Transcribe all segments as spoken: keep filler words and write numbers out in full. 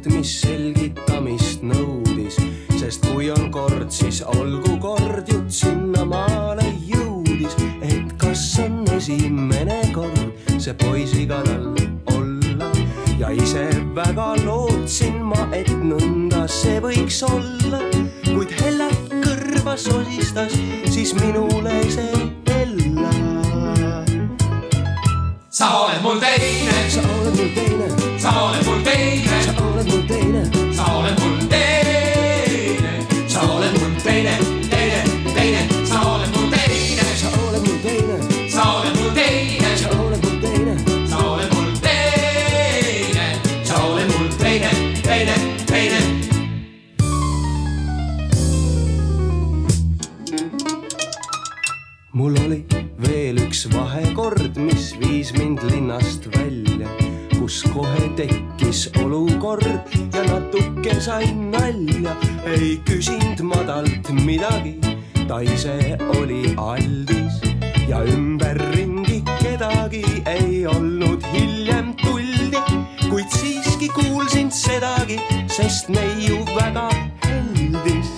kord, mis selgitamist nõudis, sest kui on kord, siis olgu kord, jutt sinnamaale jõudis, et kas on esimene kord see poisiga tal olla ja ise väga lootsin ma, et nõnda see võiks olla, kuid hellalt kõrva sosistas, siis minule see ella. Sa oled mul teine, sa oled mul teine, sa oled mul teine, sa oled mul teine, sa oled mul teine, sa oled mul teine, teine, teine, sa oled mul teine, sa oled mul teine, sa oled mul teine, sa oled mul teine, sa oled mul teine, sa oled mul teine, teine, teine. Mul oli veel üks vahekord, mis viis mind linnast välja, kus kohe tekkis olukord ja natuke sain nalja. Ei küsinud madalt midagi, ta ise oli aldis ja ümberringi kedagi ei olnud, hiljem tuldi, kuid siiski kuulsin sedagi, sest neiu väga heldis.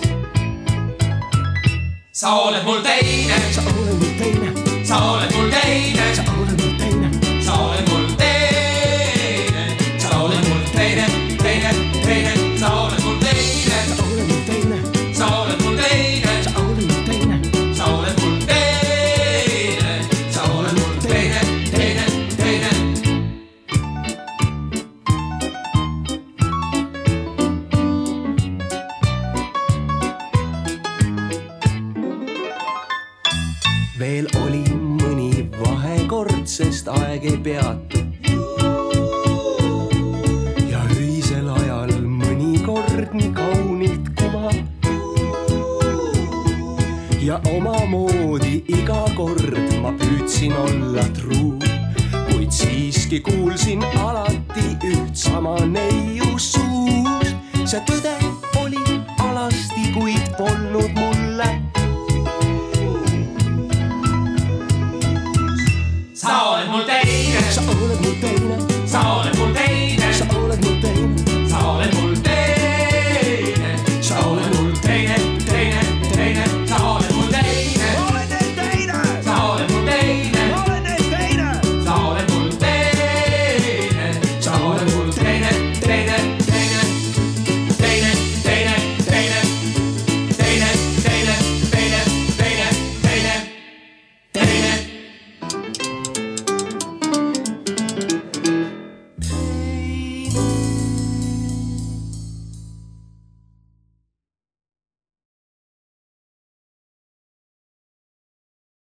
Sa oled mul teine, sa oled mul teine, sa oled mul teine, sa oled mul teine, sa oled mul teine, sa oled mul teine, teine, teine, sa oled mul teine, sa oled mul teine, sa oled mul teine, sa oled mul teine, sa oled mul teine, sa oled mul teine, teine, teine. Veel oli mõni vahekord, sest aeg ei peatu ja öisel ajal mõnikord nii kaunilt kuma ja omamoodi iga kord ma püüdsin olla truu, kuid siiski kuulsin alati üht sama neiu suust, see tõde